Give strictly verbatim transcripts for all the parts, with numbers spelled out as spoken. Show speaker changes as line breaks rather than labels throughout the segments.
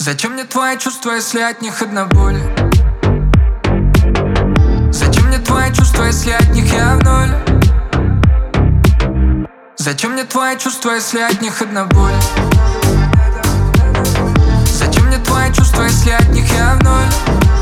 Зачем мне твои чувства, если от них одна боль? Зачем мне твои чувства, если от них я в ноль? Зачем мне твои чувства, если от них одна боль? Зачем мне твои чувства, если от них я в ноль?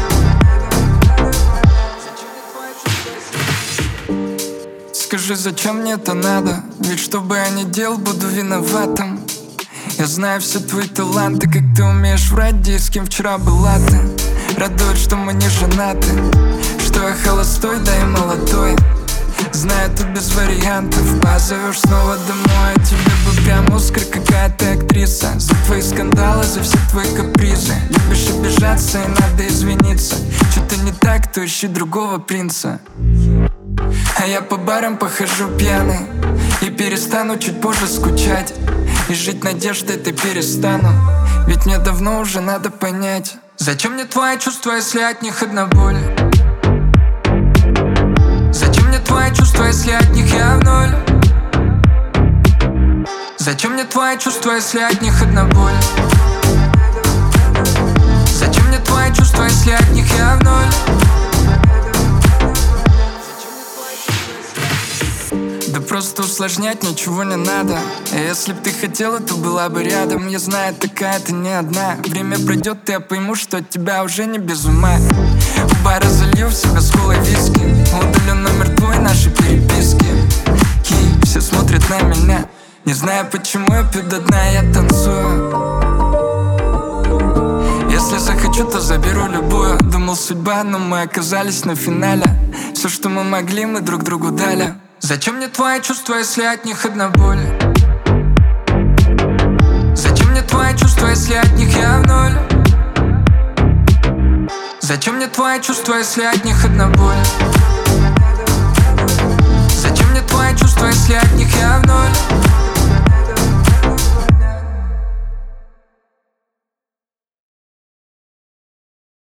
Скажи, зачем мне это надо? Ведь что бы я ни делал, буду виноватым. Я знаю все твои таланты, как ты умеешь врать, где и с кем вчера была ты. Радует, что мы не женаты, что я холостой, да и молодой. Знаю, тут без вариантов. Позовешь снова домой, а тебе бы прям Оскар, какая ты актриса. За твои скандалы, за все твои капризы. Любишь обижаться и надо извиниться. Что-то не так, то ищи другого принца. А я по барам похожу пьяный и перестану чуть позже скучать. И жить надеждой ты перестану, ведь мне давно уже надо понять. Зачем мне твои чувства, если от них одна боль? Зачем мне твои чувства, если от них я в ноль? Зачем мне твои чувства, если от них одна боль? Зачем мне твои чувства, если от них я в ноль? Да просто усложнять ничего не надо. И если б ты хотела, то была бы рядом. Я знаю, такая ты не одна. Время пройдет, и я пойму, что от тебя уже не без ума. В бара залью в себя с колой виски, удалю номер твой, наши переписки. И все смотрят на меня, не знаю почему я пью до дна, я танцую. Если захочу, то заберу любую. Думал судьба, но мы оказались на финале. Все, что мы могли, мы друг другу дали. Зачем мне твои чувства, если от них одна боль? Зачем мне твои чувства, если от них я в ноль? Зачем мне твои чувства, если от них одна боль? Зачем мне твои чувства, если от них я в ноль?